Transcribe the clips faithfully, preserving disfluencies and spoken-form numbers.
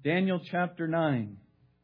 Daniel chapter nine.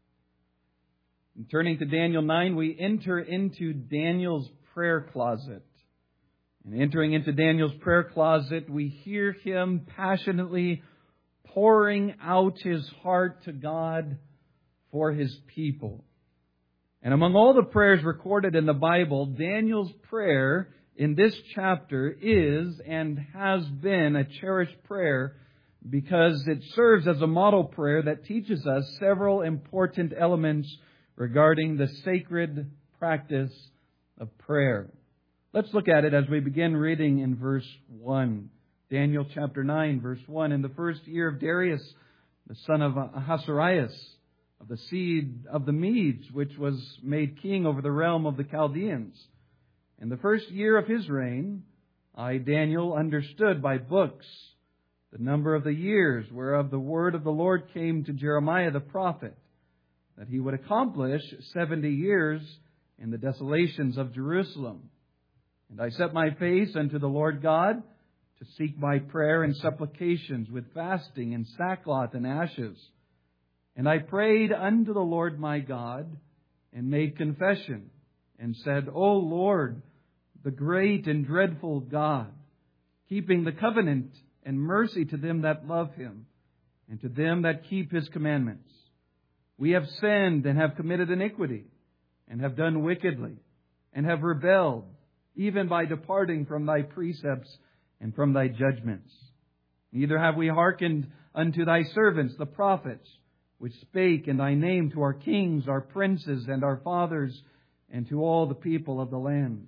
And turning to Daniel nine, we enter into Daniel's prayer closet. And entering into Daniel's prayer closet, we hear him passionately pouring out his heart to God for his people. And among all the prayers recorded in the Bible, Daniel's prayer in this chapter is and has been a cherished prayer because it serves as a model prayer that teaches us several important elements regarding the sacred practice of prayer. Let's look at it as we begin reading in verse one. Daniel chapter nine, verse one. In the first year of Darius, the son of Ahasuerus, of the seed of the Medes, which was made king over the realm of the Chaldeans. In the first year of his reign, I, Daniel, understood by books the number of the years whereof the word of the Lord came to Jeremiah the prophet, that he would accomplish seventy years in the desolations of Jerusalem. And I set my face unto the Lord God to seek by prayer and supplications with fasting and sackcloth and ashes. And I prayed unto the Lord my God and made confession and said, O Lord, the great and dreadful God, keeping the covenant and mercy to them that love Him and to them that keep His commandments. We have sinned and have committed iniquity and have done wickedly and have rebelled, even by departing from Thy precepts and from Thy judgments. Neither have we hearkened unto Thy servants, the prophets, which spake in Thy name to our kings, our princes, and our fathers, and to all the people of the land.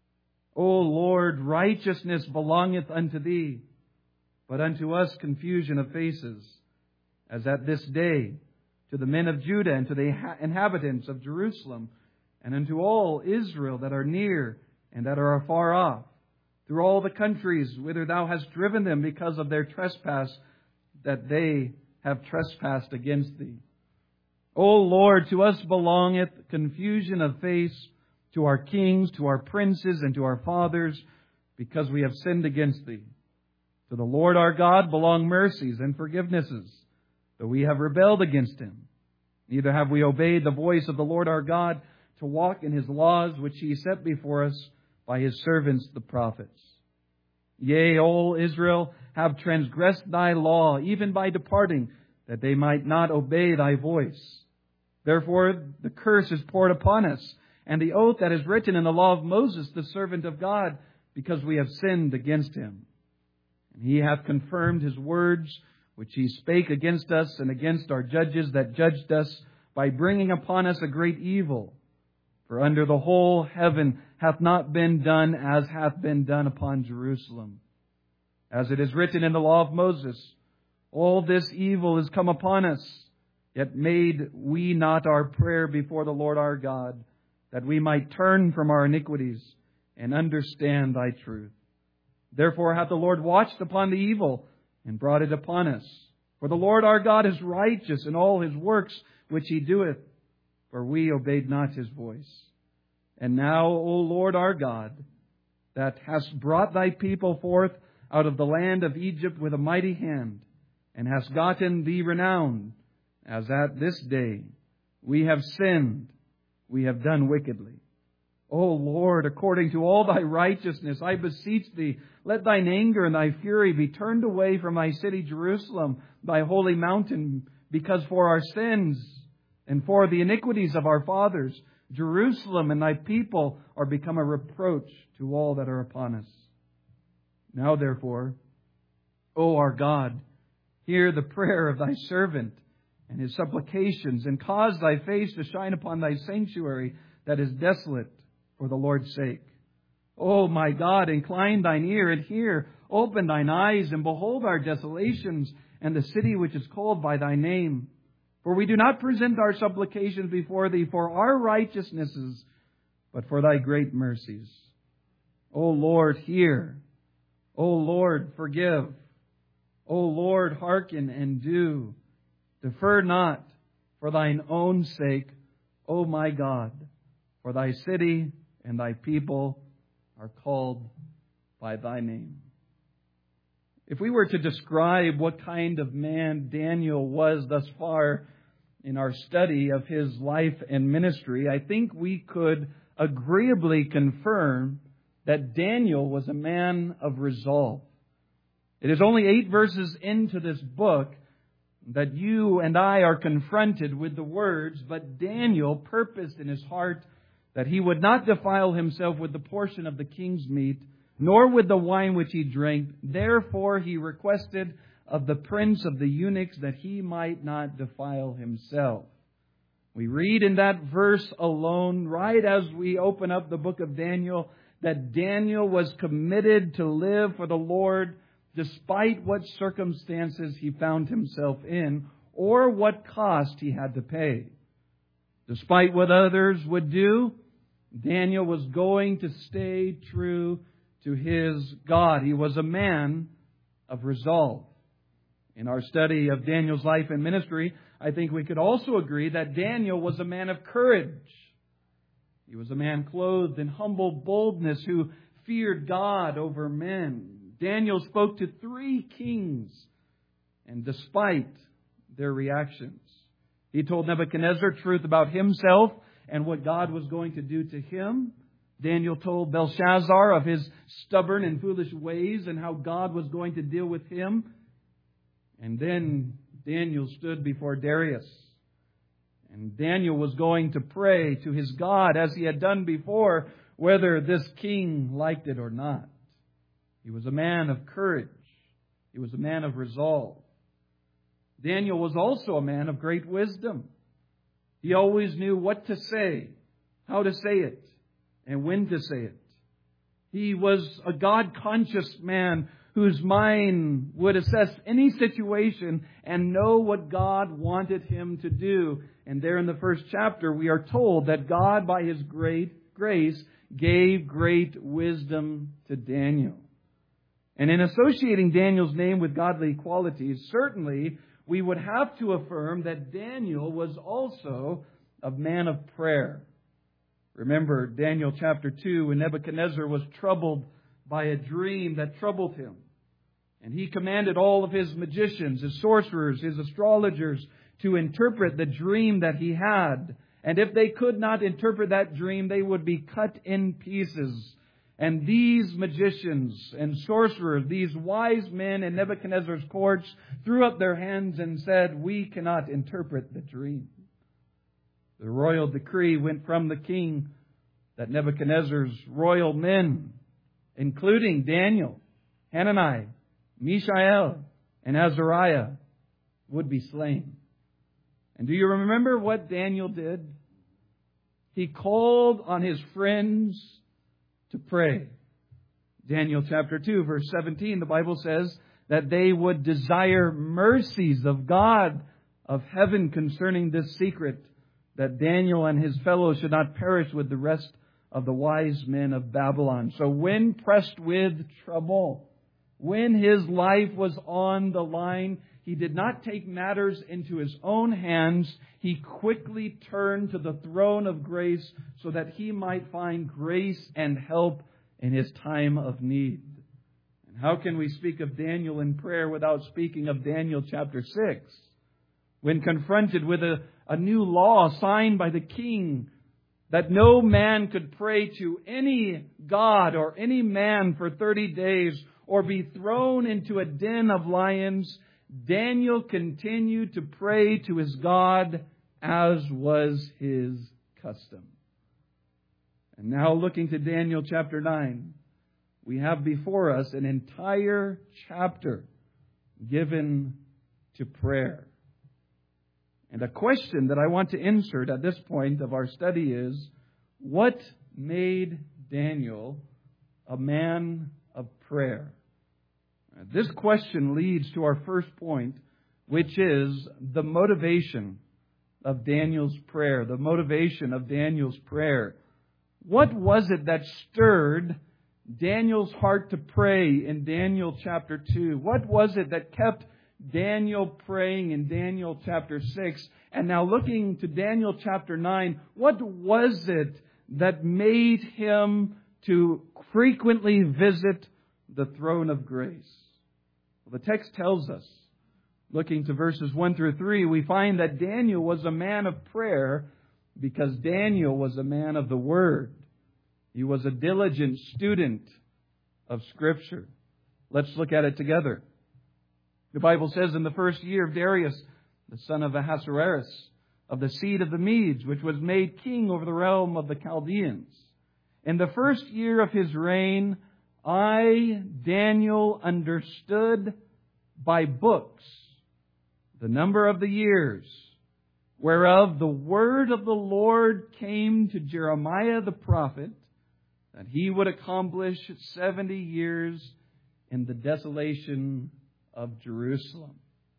O Lord, righteousness belongeth unto Thee, but unto us confusion of faces, as at this day, to the men of Judah and to the inhabitants of Jerusalem, and unto all Israel that are near and that are afar off, through all the countries whither Thou hast driven them because of their trespass, that they have trespassed against Thee. O Lord, to us belongeth confusion of face, to our kings, to our princes, and to our fathers, because we have sinned against Thee. To the Lord our God belong mercies and forgivenesses, though we have rebelled against Him. Neither have we obeyed the voice of the Lord our God to walk in His laws, which He set before us by His servants the prophets. Yea, all Israel have transgressed Thy law, even by departing, that they might not obey Thy voice. Therefore the curse is poured upon us, and the oath that is written in the law of Moses, the servant of God, because we have sinned against Him. And He hath confirmed His words, which He spake against us and against our judges that judged us, by bringing upon us a great evil. For under the whole heaven hath not been done as hath been done upon Jerusalem. As it is written in the law of Moses, all this evil is come upon us, yet made we not our prayer before the Lord our God, that we might turn from our iniquities and understand Thy truth. Therefore hath the Lord watched upon the evil and brought it upon us. For the Lord our God is righteous in all His works which He doeth, for we obeyed not His voice. And now, O Lord our God, that hast brought Thy people forth out of the land of Egypt with a mighty hand, and hast gotten Thee renown, as at this day we have sinned, we have done wickedly. O Lord, according to all Thy righteousness, I beseech Thee, let Thine anger and Thy fury be turned away from Thy city Jerusalem, Thy holy mountain, because for our sins and for the iniquities of our fathers, Jerusalem and Thy people are become a reproach to all that are upon us. Now therefore, O our God, hear the prayer of Thy servant and his supplications, and cause Thy face to shine upon Thy sanctuary that is desolate for the Lord's sake. O my God, incline Thine ear and hear. Open Thine eyes and behold our desolations and the city which is called by Thy name. For we do not present our supplications before Thee for our righteousnesses, but for Thy great mercies. O Lord, hear. O Lord, forgive. O Lord, hearken and do. Defer not for Thine own sake, O my God, for Thy city and Thy people are called by Thy name. If we were to describe what kind of man Daniel was thus far in our study of his life and ministry, I think we could agreeably confirm that Daniel was a man of resolve. It is only eight verses into this book that you and I are confronted with the words, "But Daniel purposed in his heart that he would not defile himself with the portion of the king's meat, nor with the wine which he drank. Therefore he requested of the prince of the eunuchs that he might not defile himself." We read in that verse alone, right as we open up the book of Daniel, that Daniel was committed to live for the Lord despite what circumstances he found himself in or what cost he had to pay. Despite what others would do, Daniel was going to stay true to his God. He was a man of resolve. In our study of Daniel's life and ministry, I think we could also agree that Daniel was a man of courage. He was a man clothed in humble boldness who feared God over men. Daniel spoke to three kings, and despite their reactions, he told Nebuchadnezzar truth about himself and what God was going to do to him. Daniel told Belshazzar of his stubborn and foolish ways and how God was going to deal with him. And then Daniel stood before Darius. And Daniel was going to pray to his God as he had done before, whether this king liked it or not. He was a man of courage. He was a man of resolve. Daniel was also a man of great wisdom. He always knew what to say, how to say it, and when to say it. He was a God-conscious man whose mind would assess any situation and know what God wanted him to do. And there in the first chapter, we are told that God, by His great grace, gave great wisdom to Daniel. And in associating Daniel's name with godly qualities, certainly we would have to affirm that Daniel was also a man of prayer. Remember Daniel chapter two, when Nebuchadnezzar was troubled by a dream that troubled him. And he commanded all of his magicians, his sorcerers, his astrologers to interpret the dream that he had. And if they could not interpret that dream, they would be cut in pieces. And these magicians and sorcerers, these wise men in Nebuchadnezzar's courts, threw up their hands and said, "We cannot interpret the dream." The royal decree went from the king that Nebuchadnezzar's royal men, including Daniel, Hananiah, Mishael, and Azariah, would be slain. And do you remember what Daniel did? He called on his friends to pray. Daniel chapter two, verse seventeen, the Bible says that they would desire mercies of God of heaven concerning this secret, that Daniel and his fellows should not perish with the rest of the wise men of Babylon. So when pressed with trouble, when his life was on the line, he did not take matters into his own hands. He quickly turned to the throne of grace so that he might find grace and help in his time of need. And how can we speak of Daniel in prayer without speaking of Daniel chapter six? When confronted with a, a new law signed by the king that no man could pray to any god or any man for thirty days or be thrown into a den of lions, Daniel continued to pray to his God as was his custom. And now looking to Daniel chapter nine, we have before us an entire chapter given to prayer. And a question that I want to insert at this point of our study is, what made Daniel a man of prayer? This question leads to our first point, which is the motivation of Daniel's prayer. The motivation of Daniel's prayer. What was it that stirred Daniel's heart to pray in Daniel chapter two? What was it that kept Daniel praying in Daniel chapter six? And now looking to Daniel chapter nine, what was it that made him to frequently visit the throne of grace? Well, the text tells us, looking to verses one through three, we find that Daniel was a man of prayer because Daniel was a man of the Word. He was a diligent student of Scripture. Let's look at it together. The Bible says in the first year of Darius, the son of Ahasuerus, of the seed of the Medes, which was made king over the realm of the Chaldeans. In the first year of his reign, I, Daniel, understood by books the number of the years, whereof the word of the Lord came to Jeremiah the prophet, that he would accomplish seventy years in the desolation of Jerusalem.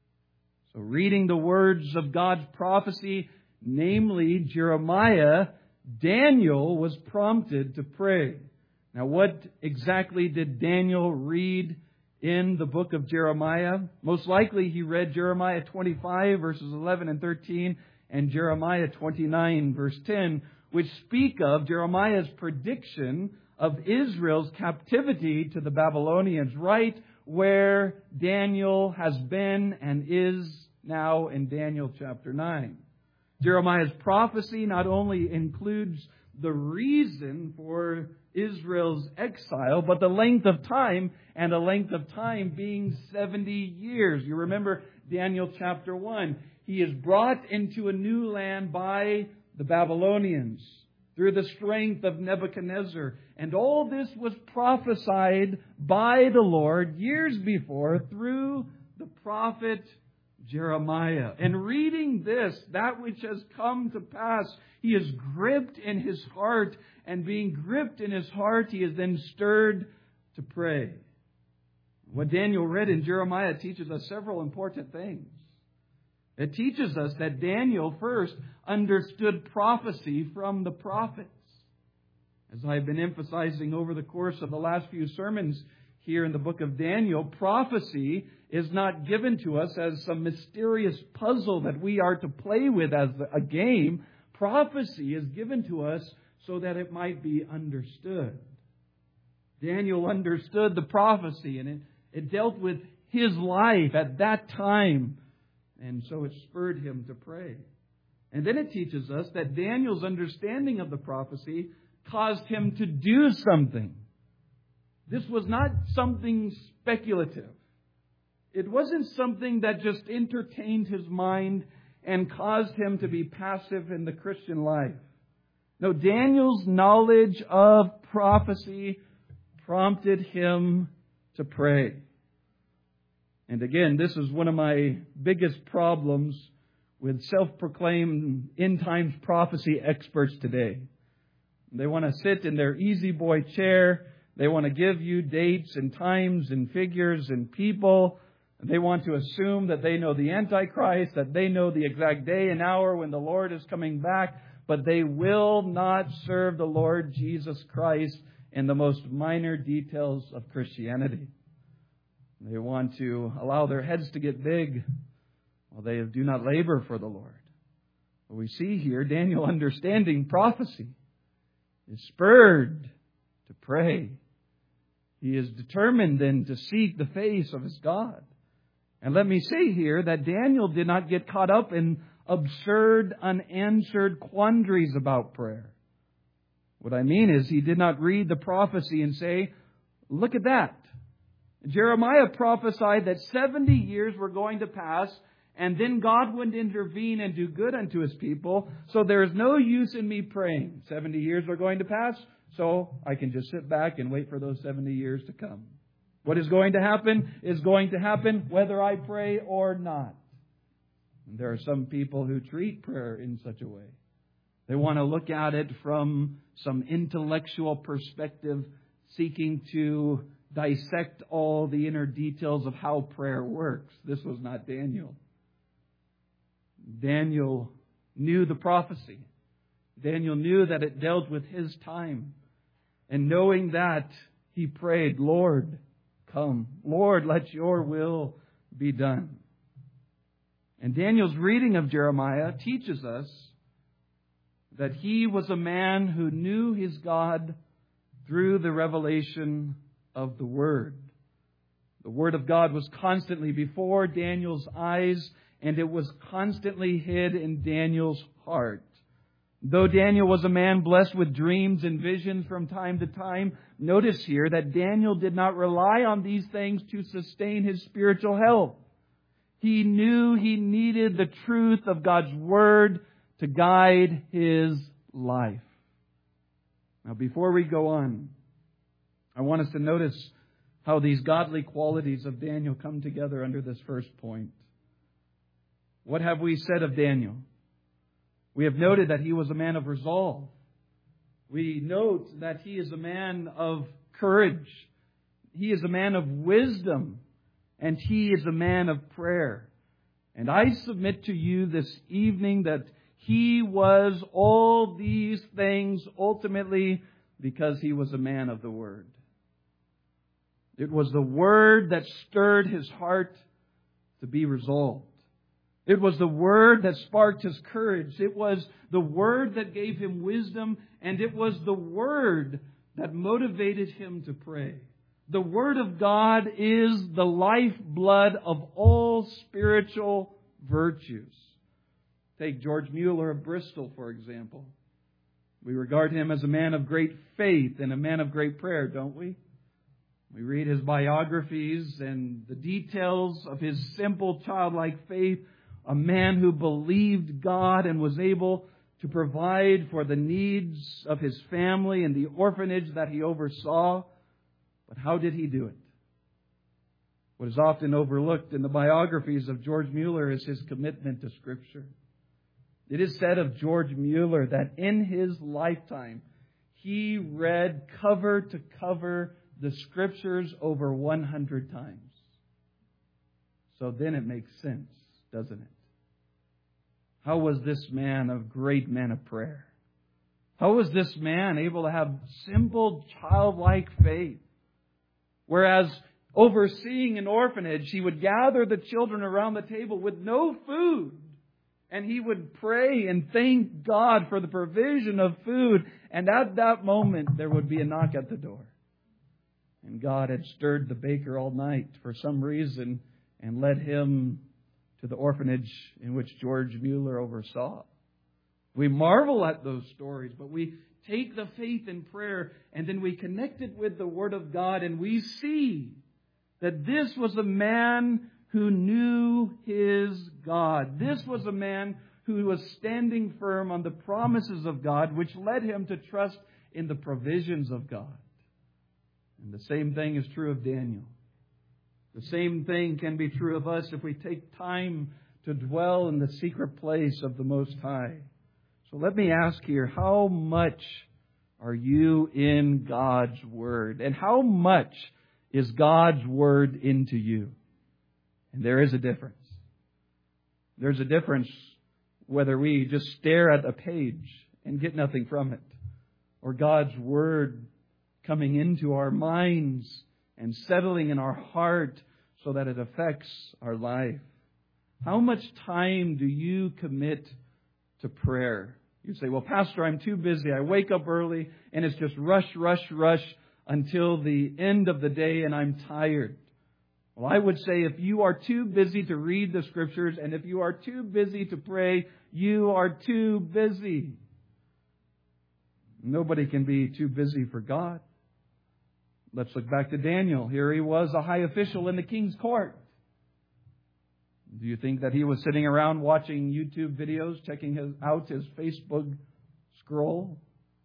So reading the words of God's prophecy, namely Jeremiah, Daniel was prompted to pray. Now, what exactly did Daniel read in the book of Jeremiah? Most likely he read Jeremiah twenty-five, verses eleven and thirteen, and Jeremiah twenty-nine, verse ten, which speak of Jeremiah's prediction of Israel's captivity to the Babylonians, right where Daniel has been and is now in Daniel chapter nine. Jeremiah's prophecy not only includes the reason for Israel's exile, but the length of time, and a length of time being seventy years. You remember Daniel chapter one. He is brought into a new land by the Babylonians through the strength of Nebuchadnezzar. And all this was prophesied by the Lord years before through the prophet Jeremiah. And reading this, that which has come to pass, he is gripped in his heart. And being gripped in his heart, he is then stirred to pray. What Daniel read in Jeremiah teaches us several important things. It teaches us that Daniel first understood prophecy from the prophets. As I've been emphasizing over the course of the last few sermons here in the book of Daniel, prophecy is not given to us as some mysterious puzzle that we are to play with as a game. Prophecy is given to us so that it might be understood. Daniel understood the prophecy, and it, it dealt with his life at that time. And so it spurred him to pray. And then it teaches us that Daniel's understanding of the prophecy caused him to do something. This was not something speculative. It wasn't something that just entertained his mind and caused him to be passive in the Christian life. No, Daniel's knowledge of prophecy prompted him to pray. And again, this is one of my biggest problems with self-proclaimed end-times prophecy experts today. They want to sit in their easy boy chair. They want to give you dates and times and figures and people. They want to assume that they know the Antichrist, that they know the exact day and hour when the Lord is coming back. But they will not serve the Lord Jesus Christ in the most minor details of Christianity. They want to allow their heads to get big while they do not labor for the Lord. But we see here Daniel understanding prophecy is spurred to pray. He is determined then to seek the face of his God. And let me say here that Daniel did not get caught up in absurd, unanswered quandaries about prayer. What I mean is he did not read the prophecy and say, look at that. Jeremiah prophesied that seventy years were going to pass, and then God would intervene and do good unto His people. So there is no use in me praying. seventy years are going to pass, so I can just sit back and wait for those seventy years to come. What is going to happen is going to happen whether I pray or not. And there are some people who treat prayer in such a way. They want to look at it from some intellectual perspective, seeking to dissect all the inner details of how prayer works. This was not Daniel. Daniel knew the prophecy. Daniel knew that it dealt with his time. And knowing that, he prayed, Lord, come. Lord, let your will be done. And Daniel's reading of Jeremiah teaches us that he was a man who knew his God through the revelation of the Word. The Word of God was constantly before Daniel's eyes, and it was constantly hid in Daniel's heart. Though Daniel was a man blessed with dreams and visions from time to time, notice here that Daniel did not rely on these things to sustain his spiritual health. He knew he needed the truth of God's Word to guide his life. Now, before we go on, I want us to notice how these godly qualities of Daniel come together under this first point. What have we said of Daniel? We have noted that he was a man of resolve. We note that he is a man of courage. He is a man of wisdom. And he is a man of prayer. And I submit to you this evening that he was all these things ultimately because he was a man of the Word. It was the Word that stirred his heart to be resolved. It was the Word that sparked his courage. It was the Word that gave him wisdom. And it was the Word that motivated him to pray. The Word of God is the lifeblood of all spiritual virtues. Take George Mueller of Bristol, for example. We regard him as a man of great faith and a man of great prayer, don't we? We read his biographies and the details of his simple childlike faith. A man who believed God and was able to provide for the needs of his family and the orphanage that he oversaw. But how did he do it? What is often overlooked in the biographies of George Mueller is his commitment to Scripture. It is said of George Mueller that in his lifetime, he read cover to cover the Scriptures over one hundred times. So then it makes sense, doesn't it? How was this man a great man of prayer? How was this man able to have simple childlike faith? Whereas overseeing an orphanage, he would gather the children around the table with no food. And he would pray and thank God for the provision of food. And at that moment, there would be a knock at the door. And God had stirred the baker all night for some reason and led him to the orphanage in which George Mueller oversaw. We marvel at those stories, but we take the faith in prayer and then we connect it with the Word of God, and we see that this was a man who knew his God. This was a man who was standing firm on the promises of God, which led him to trust in the provisions of God. And the same thing is true of Daniel. The same thing can be true of us if we take time to dwell in the secret place of the Most High. So let me ask here, how much are you in God's Word? And how much is God's Word into you? And there is a difference. There's a difference whether we just stare at a page and get nothing from it, or God's Word coming into our minds and settling in our heart so that it affects our life. How much time do you commit to prayer? You say, well, Pastor, I'm too busy. I wake up early and it's just rush, rush, rush until the end of the day and I'm tired. Well, I would say if you are too busy to read the Scriptures and if you are too busy to pray, you are too busy. Nobody can be too busy for God. Let's look back to Daniel. Here he was, a high official in the king's court. Do you think that he was sitting around watching YouTube videos, checking his, out his Facebook scroll?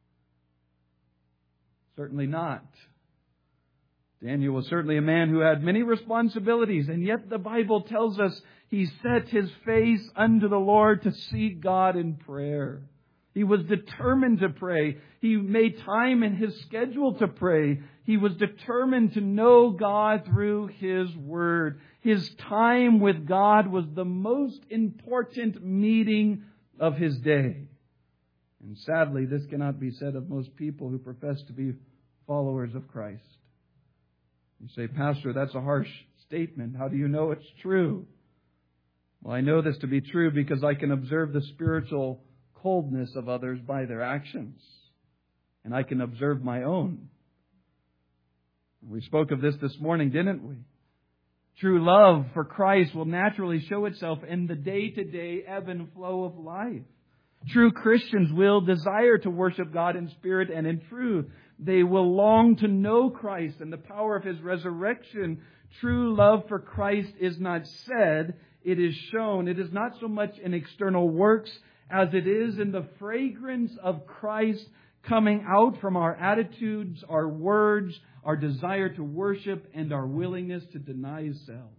Certainly not. Daniel was certainly a man who had many responsibilities, and yet the Bible tells us he set his face unto the Lord to seek God in prayer. He was determined to pray. He made time in his schedule to pray. He was determined to know God through His Word. His time with God was the most important meeting of his day. And sadly, this cannot be said of most people who profess to be followers of Christ. You say, Pastor, that's a harsh statement. How do you know it's true? Well, I know this to be true because I can observe the spiritual coldness of others by their actions. And I can observe my own. We spoke of this this morning, didn't we? True love for Christ will naturally show itself in the day-to-day ebb and flow of life. True Christians will desire to worship God in spirit and in truth. They will long to know Christ and the power of His resurrection. True love for Christ is not said, it is shown. It is not so much in external works as it is in the fragrance of Christ coming out from our attitudes, our words, our desire to worship, and our willingness to deny self.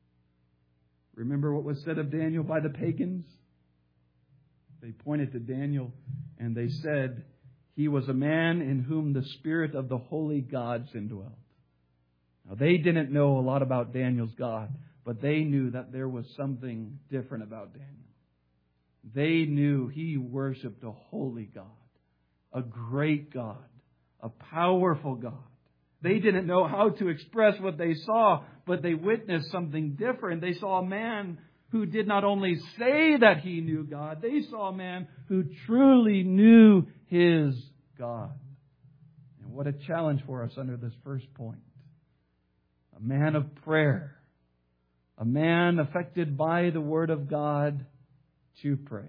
Remember what was said of Daniel by the pagans? They pointed to Daniel and they said, he was a man in whom the Spirit of the holy gods indwelt. Now, they didn't know a lot about Daniel's God, but they knew that there was something different about Daniel. They knew he worshiped a holy God, a great God, a powerful God. They didn't know how to express what they saw, but they witnessed something different. They saw a man who did not only say that he knew God, they saw a man who truly knew his God. And what a challenge for us under this first point. A man of prayer. A man affected by the Word of God to pray.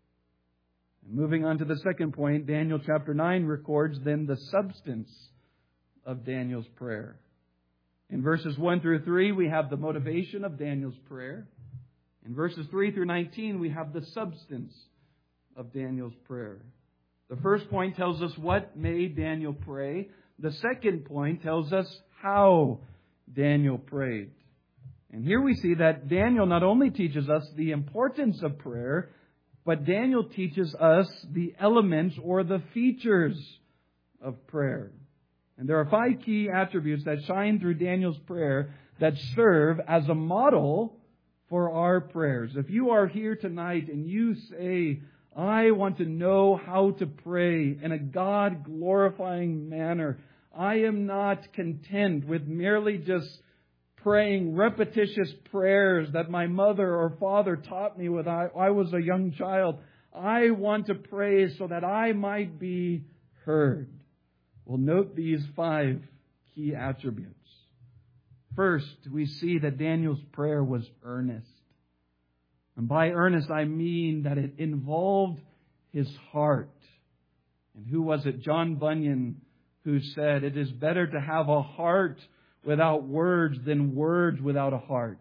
And moving on to the second point, Daniel chapter nine records then the substance of Daniel's prayer. In verses one through three, we have the motivation of Daniel's prayer. In verses three through nineteen, we have the substance of Daniel's prayer. The first point tells us what made Daniel pray. The second point tells us how Daniel prayed. And here we see that Daniel not only teaches us the importance of prayer, but Daniel teaches us the elements or the features of prayer. And there are five key attributes that shine through Daniel's prayer that serve as a model for our prayers. If you are here tonight and you say, I want to know how to pray in a God-glorifying manner, I am not content with merely just praying repetitious prayers that my mother or father taught me when I, I was a young child. I want to pray so that I might be heard. Well, note these five key attributes. First, we see that Daniel's prayer was earnest. And by earnest, I mean that it involved his heart. And who was it? John Bunyan, who said, it is better to have a heart without words than words without a heart.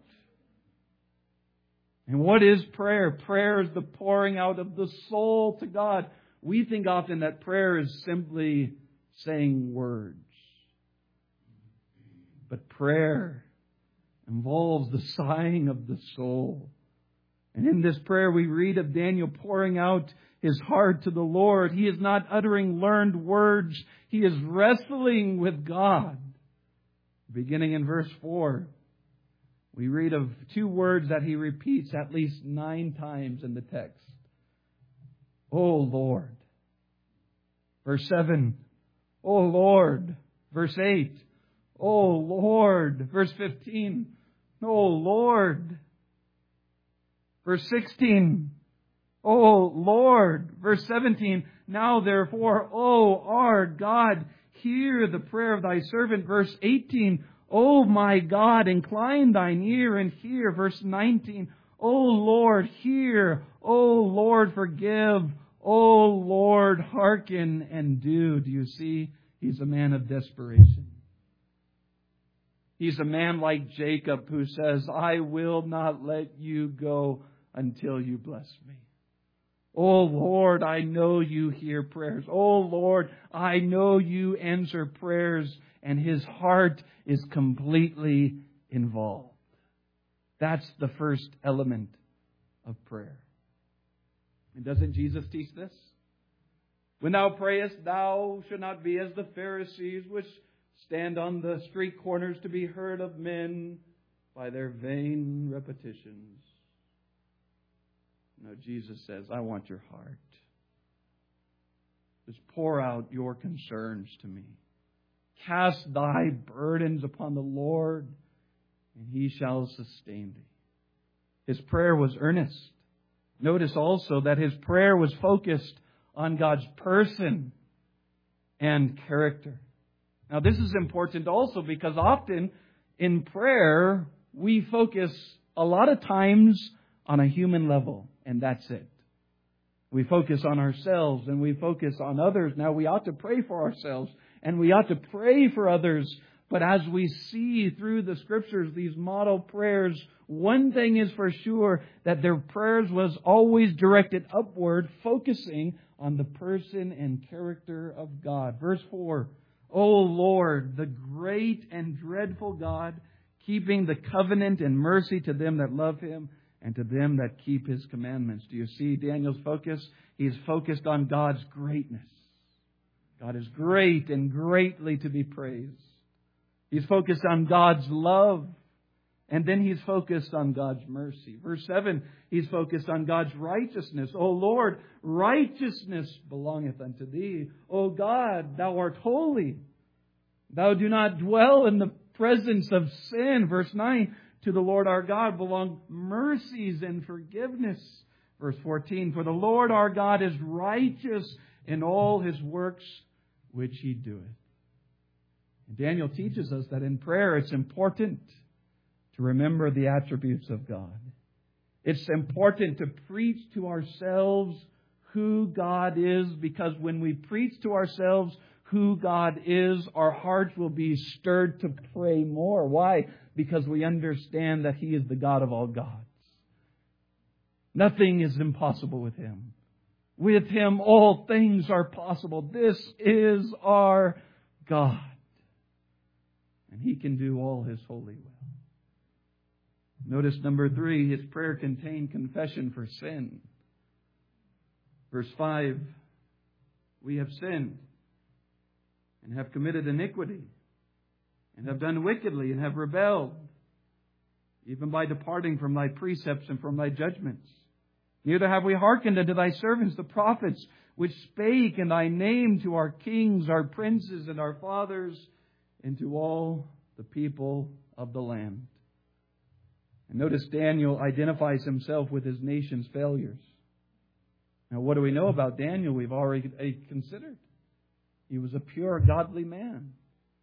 And what is prayer? Prayer is the pouring out of the soul to God. We think often that prayer is simply saying words. But prayer involves the sighing of the soul. And in this prayer we read of Daniel pouring out his heart to the Lord. He is not uttering learned words. He is wrestling with God. Beginning in verse four, we read of two words that he repeats at least nine times in the text. O Lord. Verse seven, O Lord. Verse eight, O Lord. Verse fifteen, O Lord. Verse sixteen, O Lord. Verse seventeen, now therefore, O our God, hear the prayer of thy servant. Verse eighteen, O my God, incline thine ear and hear. Verse nineteen, O Lord, hear. O Lord, forgive. O Lord, hearken and do. Do you see? He's a man of desperation. He's a man like Jacob who says, I will not let you go until you bless me. Oh Lord, I know you hear prayers. Oh Lord, I know you answer prayers. And his heart is completely involved. That's the first element of prayer. And doesn't Jesus teach this? When thou prayest, thou shalt not be as the Pharisees, which stand on the street corners to be heard of men by their vain repetitions. No, Jesus says, I want your heart. Just pour out your concerns to me. Cast thy burdens upon the Lord, and He shall sustain thee. His prayer was earnest. Notice also that his prayer was focused on God's person and character. Now, this is important also because often in prayer, we focus a lot of times on a human level, and that's it. We focus on ourselves and we focus on others. Now, we ought to pray for ourselves and we ought to pray for others. But as we see through the Scriptures, these model prayers, one thing is for sure, that their prayers was always directed upward, focusing on the person and character of God. Verse four, O Lord, the great and dreadful God, keeping the covenant and mercy to them that love Him and to them that keep His commandments. Do you see Daniel's focus? He's focused on God's greatness. God is great and greatly to be praised. He's focused on God's love. And then he's focused on God's mercy. Verse seven, he's focused on God's righteousness. O Lord, righteousness belongeth unto Thee. O God, Thou art holy. Thou do not dwell in the presence of sin. Verse nine, to the Lord our God belong mercies and forgiveness. Verse fourteen, for the Lord our God is righteous in all His works which He doeth. And Daniel teaches us that in prayer it's important to remember the attributes of God. It's important to preach to ourselves who God is, because when we preach to ourselves who God is, our hearts will be stirred to pray more. Why? Because we understand that He is the God of all gods. Nothing is impossible with Him. With Him all things are possible. This is our God. And He can do all His holy will. Notice number three, his prayer contained confession for sin. Verse five, we have sinned and have committed iniquity and have done wickedly and have rebelled, even by departing from Thy precepts and from Thy judgments. Neither have we hearkened unto Thy servants, the prophets, which spake in Thy name to our kings, our princes, and our fathers, and to all the people of the land. And notice Daniel identifies himself with his nation's failures. Now, what do we know about Daniel? We've already considered. He was a pure, godly man.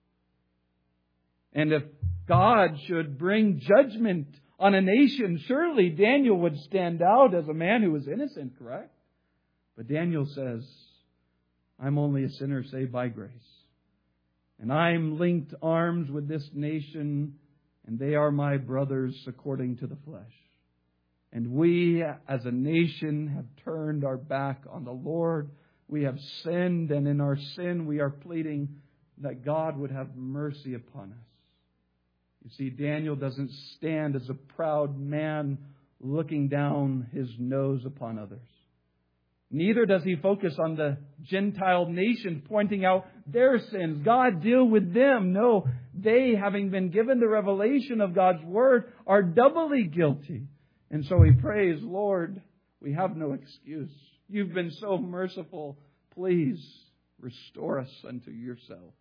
And if God should bring judgment on a nation, surely Daniel would stand out as a man who was innocent, correct? But Daniel says, I'm only a sinner saved by grace. And I'm linked arms with this nation, and they are my brothers according to the flesh. And we as a nation have turned our back on the Lord. We have sinned, and in our sin we are pleading that God would have mercy upon us. You see, Daniel doesn't stand as a proud man looking down his nose upon others. Neither does he focus on the Gentile nations, pointing out their sins. God, deal with them. No, they, having been given the revelation of God's Word, are doubly guilty. And so he prays, Lord, we have no excuse. You've been so merciful. Please restore us unto yourself.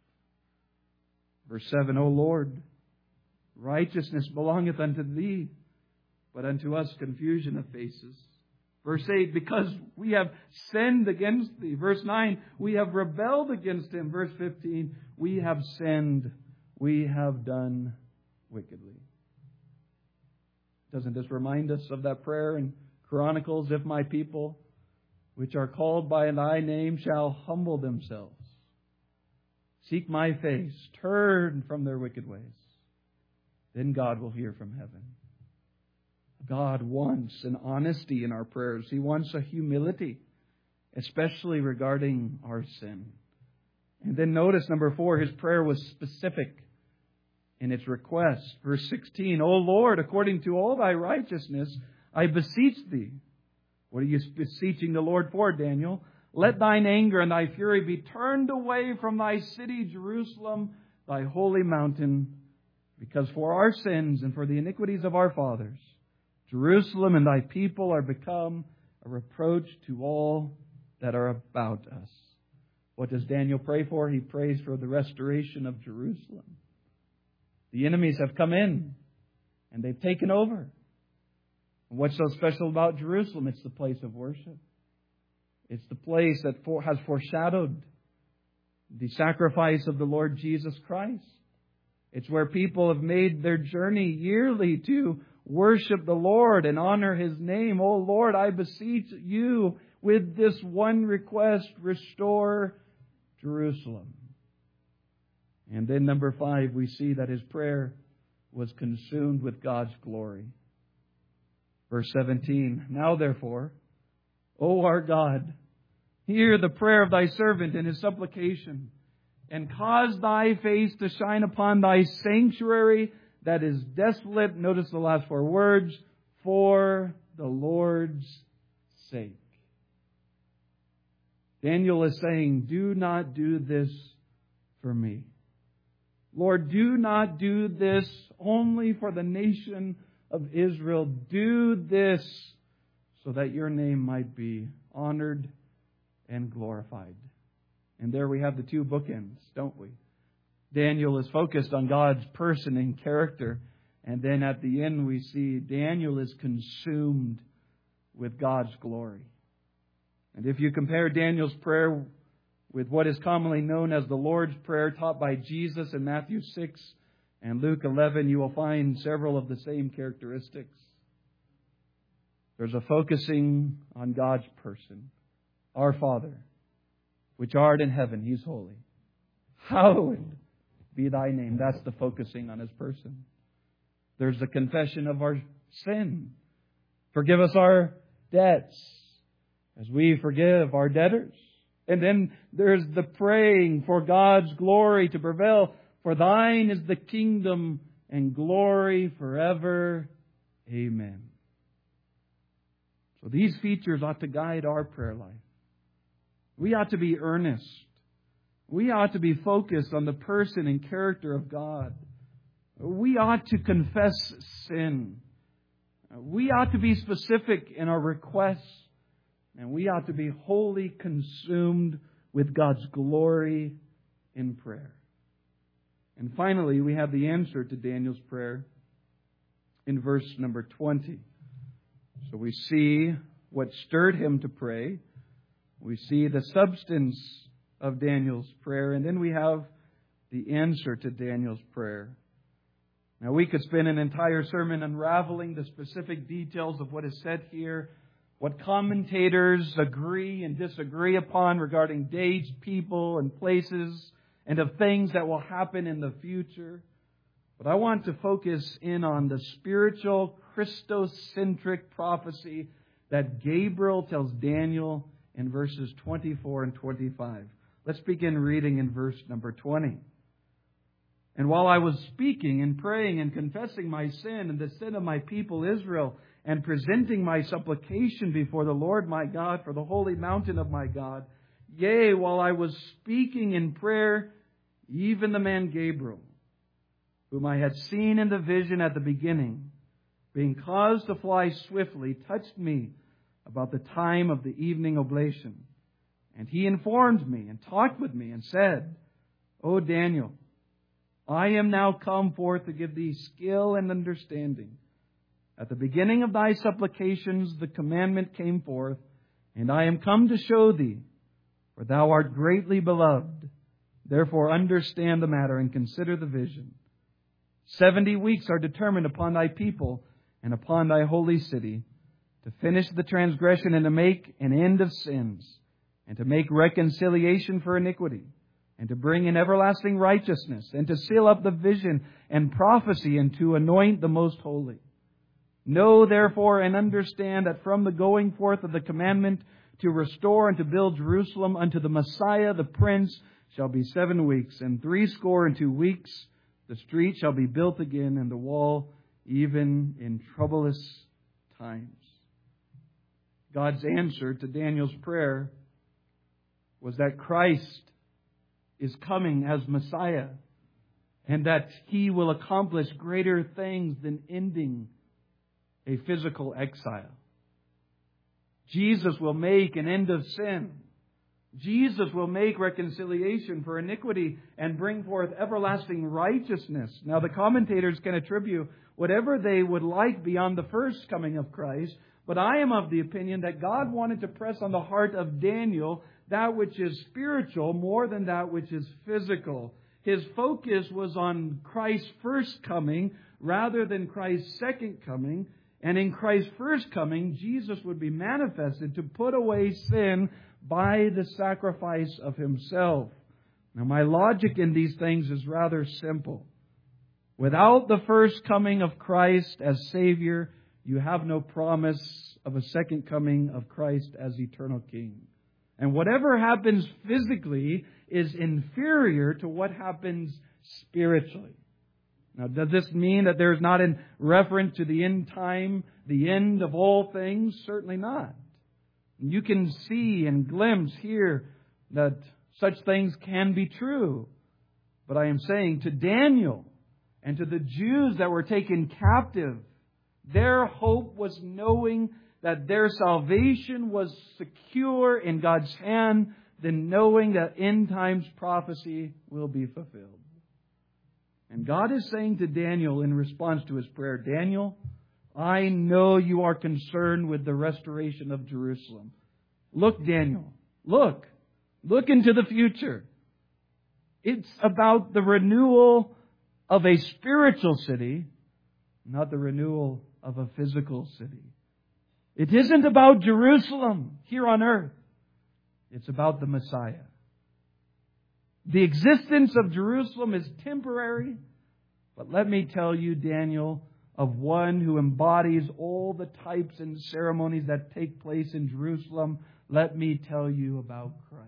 Verse seven, O Lord, righteousness belongeth unto Thee, but unto us confusion of faces. Verse eight, because we have sinned against Thee. Verse nine, we have rebelled against Him. Verse fifteen, we have sinned. We have done wickedly. Doesn't this remind us of that prayer in Chronicles? If my people, which are called by Thy name, shall humble themselves, seek my face, turn from their wicked ways, then God will hear from heaven. God wants an honesty in our prayers. He wants a humility, especially regarding our sin. And then notice, number four, his prayer was specific in its request. Verse sixteen, O Lord, according to all Thy righteousness, I beseech Thee. What are you beseeching the Lord for, Daniel? Let Thine anger and Thy fury be turned away from Thy city, Jerusalem, Thy holy mountain, because for our sins and for the iniquities of our fathers, Jerusalem and Thy people are become a reproach to all that are about us. What does Daniel pray for? He prays for the restoration of Jerusalem. The enemies have come in and they've taken over. And what's so special about Jerusalem? It's the place of worship. It's the place that for, has foreshadowed the sacrifice of the Lord Jesus Christ. It's where people have made their journey yearly to worship the Lord and honor His name. Oh Lord, I beseech you with this one request, restore Jerusalem. And then number five, we see that his prayer was consumed with God's glory. Verse seventeen, now therefore, O our God, hear the prayer of thy servant and his supplication, and cause thy face to shine upon thy sanctuary that is desolate. Notice the last four words, for the Lord's sake. Daniel is saying, do not do this for me. Lord, do not do this only for the nation of Israel. Do this so that your name might be honored and glorified. And there we have the two bookends, don't we? Daniel is focused on God's person and character. And then at the end we see Daniel is consumed with God's glory. And if you compare Daniel's prayer with what is commonly known as the Lord's Prayer taught by Jesus in Matthew six and Luke eleven, you will find several of the same characteristics. There's a focusing on God's person. Our Father, which art in heaven, He's holy. Hallowed be thy name. That's the focusing on His person. There's the confession of our sin. Forgive us our debts as we forgive our debtors. And then there's the praying for God's glory to prevail. For thine is the kingdom and glory forever. Amen. So these features ought to guide our prayer life. We ought to be earnest. We ought to be focused on the person and character of God. We ought to confess sin. We ought to be specific in our requests. And we ought to be wholly consumed with God's glory in prayer. And finally, we have the answer to Daniel's prayer in verse number twenty. So we see what stirred him to pray. We see the substance of Daniel's prayer. And then we have the answer to Daniel's prayer. Now, we could spend an entire sermon unraveling the specific details of what is said here, what commentators agree and disagree upon regarding dates, people, and places, and of things that will happen in the future. But I want to focus in on the spiritual, Christocentric prophecy that Gabriel tells Daniel in verses twenty-four and twenty-five. Let's begin reading in verse number twenty. And while I was speaking and praying and confessing my sin and the sin of my people Israel, and presenting my supplication before the Lord my God for the holy mountain of my God, yea, while I was speaking in prayer, even the man Gabriel, whom I had seen in the vision at the beginning, being caused to fly swiftly, touched me about the time of the evening oblation. And he informed me and talked with me and said, O Daniel, I am now come forth to give thee skill and understanding. At the beginning of thy supplications the commandment came forth, and I am come to show thee, for thou art greatly beloved. Therefore understand the matter and consider the vision. Seventy weeks are determined upon thy people and upon thy holy city, to finish the transgression and to make an end of sins, and to make reconciliation for iniquity, and to bring in everlasting righteousness, and to seal up the vision and prophecy, and to anoint the most holy. Know therefore and understand that from the going forth of the commandment to restore and to build Jerusalem unto the Messiah, the Prince, shall be seven weeks, and threescore and two weeks the street shall be built again, and the wall even in troublous times. God's answer to Daniel's prayer was that Christ is coming as Messiah, and that He will accomplish greater things than ending a physical exile. Jesus will make an end of sin. Jesus will make reconciliation for iniquity and bring forth everlasting righteousness. Now, the commentators can attribute whatever they would like beyond the first coming of Christ, but I am of the opinion that God wanted to press on the heart of Daniel that which is spiritual more than that which is physical. His focus was on Christ's first coming rather than Christ's second coming. And in Christ's first coming, Jesus would be manifested to put away sin by the sacrifice of Himself. Now, my logic in these things is rather simple. Without the first coming of Christ as Savior, you have no promise of a second coming of Christ as eternal King. And whatever happens physically is inferior to what happens spiritually. Now, does this mean that there's not in reference to the end time, the end of all things? Certainly not. You can see and glimpse here that such things can be true. But I am saying to Daniel and to the Jews that were taken captive, their hope was knowing that their salvation was secure in God's hand, than knowing that end times prophecy will be fulfilled. And God is saying to Daniel in response to his prayer, Daniel, I know you are concerned with the restoration of Jerusalem. Look, Daniel, look. Look into the future. It's about the renewal of a spiritual city, not the renewal of a physical city. It isn't about Jerusalem here on earth. It's about the Messiah. The existence of Jerusalem is temporary, but let me tell you, Daniel, of one who embodies all the types and ceremonies that take place in Jerusalem, let me tell you about Christ.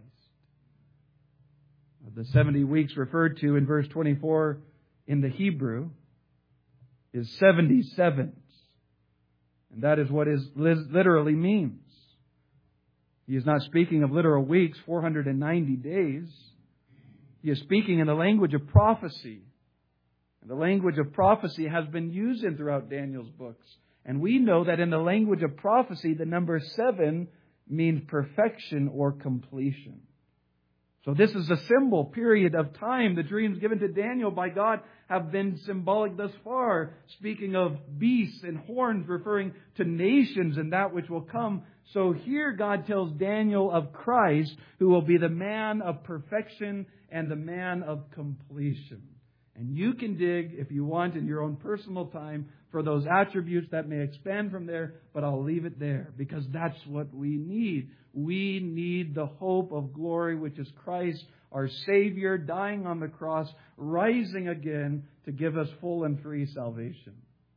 The seventy weeks referred to in verse twenty-four in the Hebrew is seventy sevens. And that is what it literally means. He is not speaking of literal weeks, four hundred ninety days. He is speaking in the language of prophecy. And the language of prophecy has been used in throughout Daniel's books. And we know that in the language of prophecy, the number seven means perfection or completion. So this is a symbol period of time. The dreams given to Daniel by God have been symbolic thus far, speaking of beasts and horns, referring to nations and that which will come. So here God tells Daniel of Christ, who will be the man of perfection and the man of completion. And you can dig, if you want, in your own personal time for those attributes that may expand from there, but I'll leave it there because that's what we need. We need the hope of glory, which is Christ, our Savior, dying on the cross, rising again to give us full and free salvation.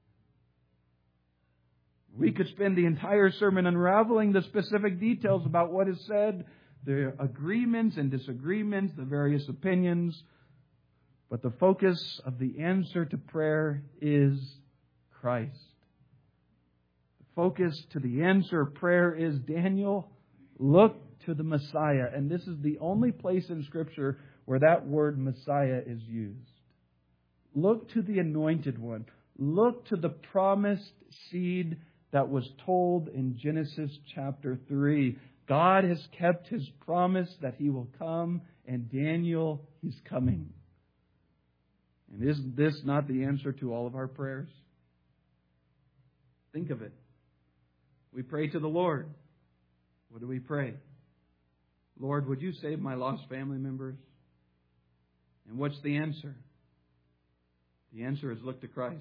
We could spend the entire sermon unraveling the specific details about what is said, the agreements and disagreements, the various opinions. But the focus of the answer to prayer is Christ. The focus to the answer of prayer is, Daniel, look to the Messiah. And this is the only place in Scripture where that word Messiah is used. Look to the Anointed One. Look to the promised seed that was told in Genesis chapter three. God has kept His promise that He will come, and Daniel, He's coming. And is this not the answer to all of our prayers? Think of it. We pray to the Lord. What do we pray? Lord, would you save my lost family members? And what's the answer? The answer is look to Christ.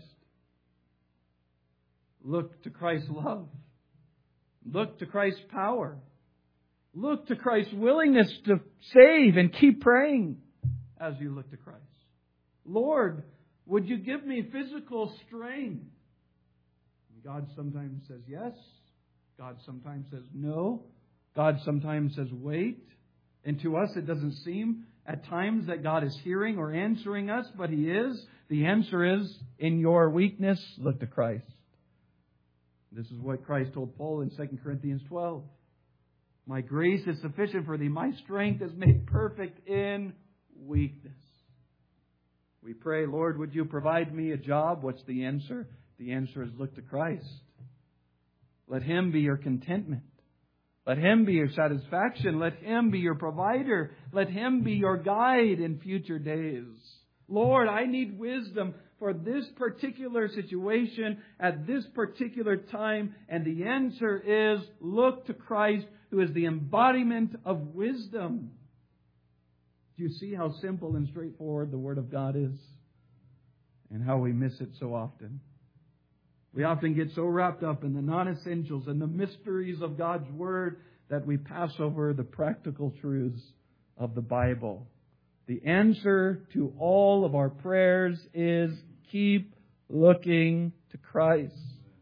Look to Christ's love. Look to Christ's power. Look to Christ's willingness to save, and keep praying as you look to Christ. Lord, would you give me physical strength? God sometimes says yes. God sometimes says no. God sometimes says wait. And to us it doesn't seem at times that God is hearing or answering us, but He is. The answer is, in your weakness, look to Christ. This is what Christ told Paul in Second Corinthians twelve. My grace is sufficient for thee. My strength is made perfect in weakness. We pray, Lord, would you provide me a job? What's the answer? The answer is look to Christ. Let Him be your contentment. Let Him be your satisfaction. Let Him be your provider. Let Him be your guide in future days. Lord, I need wisdom for this particular situation at this particular time. And the answer is look to Christ, who is the embodiment of wisdom. Do you see how simple and straightforward the Word of God is? And how we miss it so often. We often get so wrapped up in the non-essentials and the mysteries of God's Word that we pass over the practical truths of the Bible. The answer to all of our prayers is keep looking to Christ.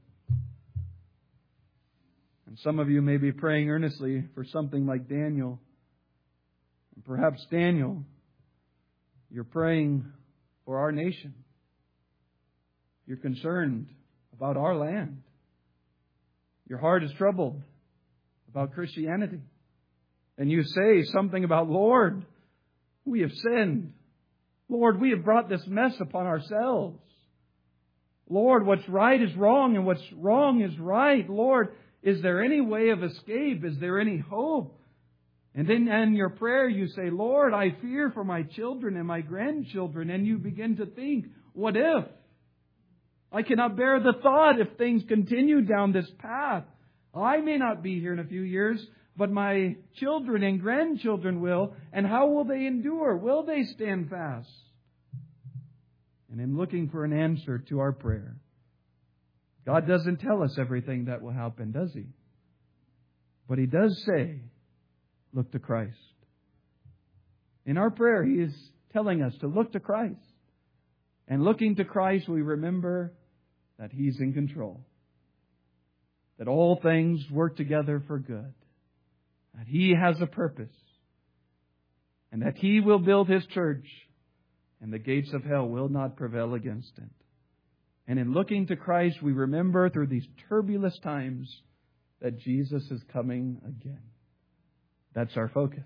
And some of you may be praying earnestly for something like Daniel. And perhaps Daniel, you're praying for our nation. You're concerned about our land. Your heart is troubled about Christianity. And you say something about, Lord, we have sinned. Lord, we have brought this mess upon ourselves. Lord, what's right is wrong and what's wrong is right. Lord, is there any way of escape? Is there any hope? And then in your prayer you say, Lord, I fear for my children and my grandchildren. And you begin to think, what if? I cannot bear the thought if things continue down this path. I may not be here in a few years, but my children and grandchildren will. And how will they endure? Will they stand fast? And in looking for an answer to our prayer, God doesn't tell us everything that will happen, does He? But He does say, look to Christ. In our prayer, He is telling us to look to Christ. And looking to Christ, we remember that He's in control. That all things work together for good. That He has a purpose. And that He will build His church. And the gates of hell will not prevail against it. And in looking to Christ, we remember through these turbulent times that Jesus is coming again. That's our focus.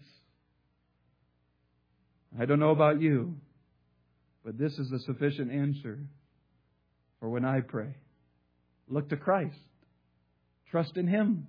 I don't know about you, but this is a sufficient answer for when I pray. Look to Christ. Trust in Him.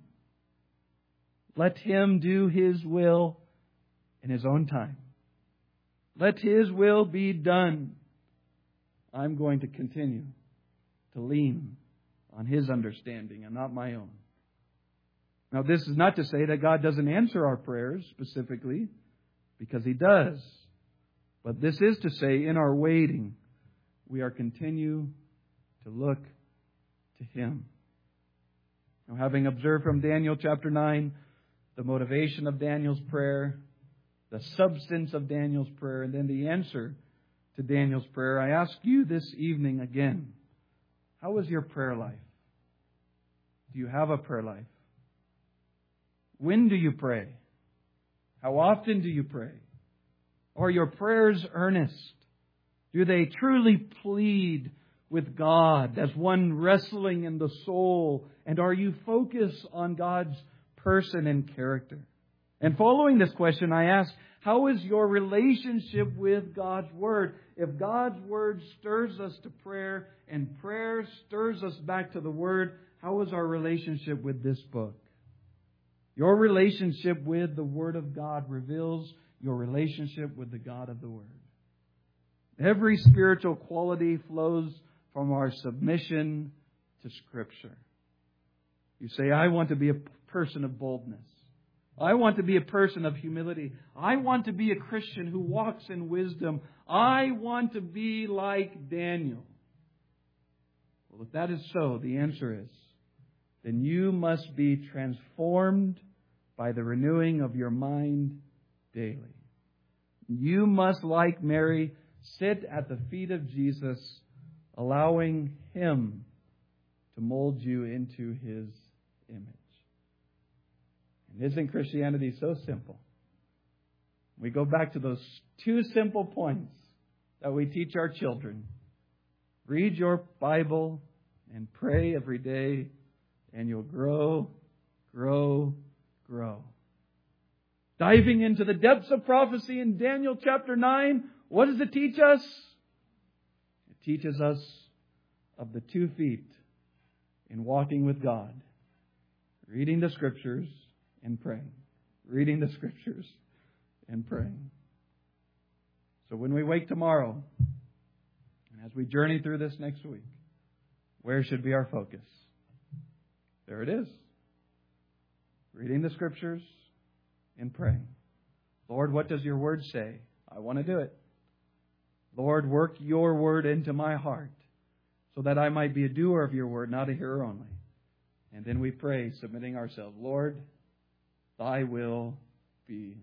Let Him do His will in His own time. Let His will be done. I'm going to continue to lean on His understanding and not my own. Now, this is not to say that God doesn't answer our prayers specifically, because He does. But this is to say, in our waiting, we are continue to look to Him. Now, having observed from Daniel chapter nine, the motivation of Daniel's prayer, the substance of Daniel's prayer, and then the answer to Daniel's prayer, I ask you this evening again, how is your prayer life? Do you have a prayer life? When do you pray? How often do you pray? Are your prayers earnest? Do they truly plead with God as one wrestling in the soul? And are you focused on God's person and character? And following this question, I ask, how is your relationship with God's Word? If God's Word stirs us to prayer and prayer stirs us back to the Word, how is our relationship with this book? Your relationship with the Word of God reveals your relationship with the God of the Word. Every spiritual quality flows from our submission to Scripture. You say, I want to be a person of boldness. I want to be a person of humility. I want to be a Christian who walks in wisdom. I want to be like Daniel. Well, if that is so, the answer is, then you must be transformed by the renewing of your mind daily. You must, like Mary, sit at the feet of Jesus, allowing Him to mold you into His image. And isn't Christianity so simple? We go back to those two simple points that we teach our children. Read your Bible and pray every day, and you'll grow, grow, grow. Diving into the depths of prophecy in Daniel chapter nine, what does it teach us? It teaches us of the two feet in walking with God. Reading the Scriptures and praying. Reading the Scriptures and praying. So when we wake tomorrow, and as we journey through this next week, where should be our focus? There it is. Reading the Scriptures and praying. Lord, what does your Word say I want to do it. Lord, work your word into my heart so that I might be a doer of your word, not a hearer only. And then we pray, submitting ourselves, Lord, thy will be